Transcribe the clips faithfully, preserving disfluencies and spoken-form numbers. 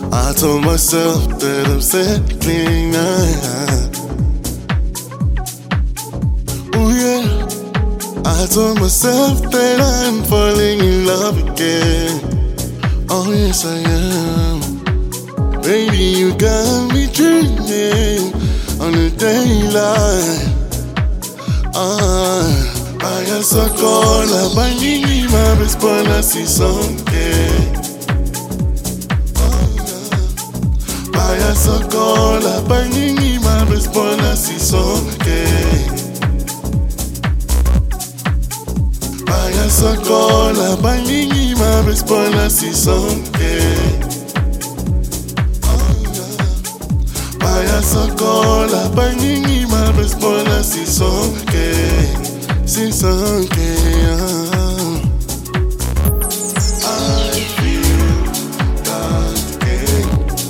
I told myself that I'm settling now. Oh yeah, I told myself that I'm falling in love again. Oh yes I am. Baby, you got me dreaming on the daylight. Ah, vaya socola, bañini, ma responda si son que. Vaya socola, bañini, ma responda si son que. Vaya socola, bañini, ma responda si son que. Vaya socola, bañini, ma responda si son que. Si son que. Ah. I feel that que.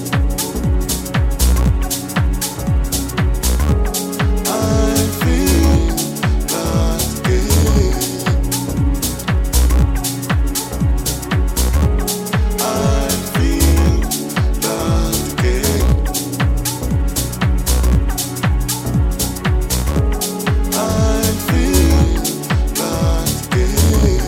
I feel that que. I feel that que. I feel that que.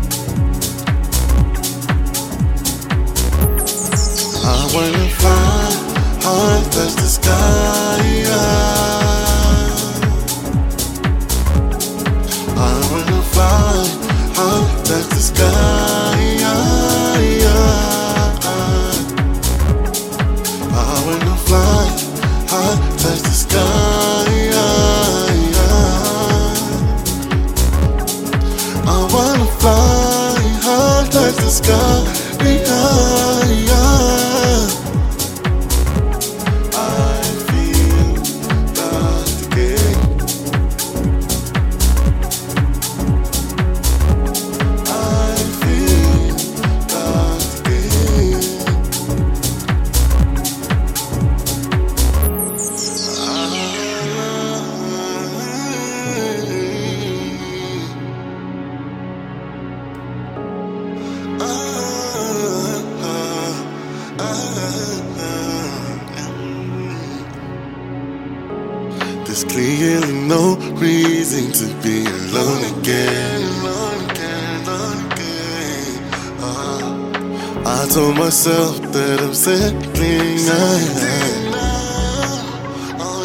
I wanna fly high, touch the sky. I wanna fly high, touch the sky. I wanna fly high, touch the sky. I wanna fly high, touch the sky. I feel that again. I feel that again. There's clearly no reason to be alone again. Alone again, alone again. Uh, I told myself that I'm settling now. Oh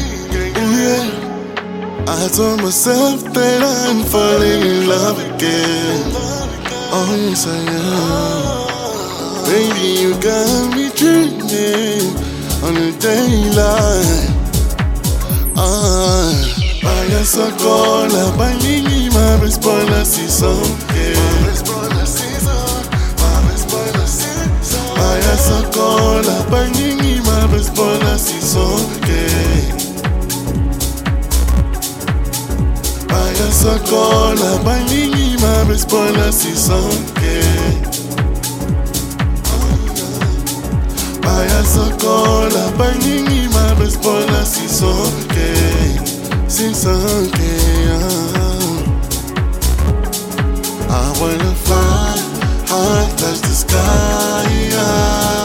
yeah, I told myself that I'm falling in love again. Oh yes I am. Baby, you got me dreaming on the daylight. Ah, vaya socola, bañini, ma responda si son que. Vaya socola, bañini, ma responda si son que. Vaya socola, bañini, ma responda si son que. Vaya socola, bañini, ma responda si son que. Si son que. Ah. I wanna fly high, touch the sky. Ah.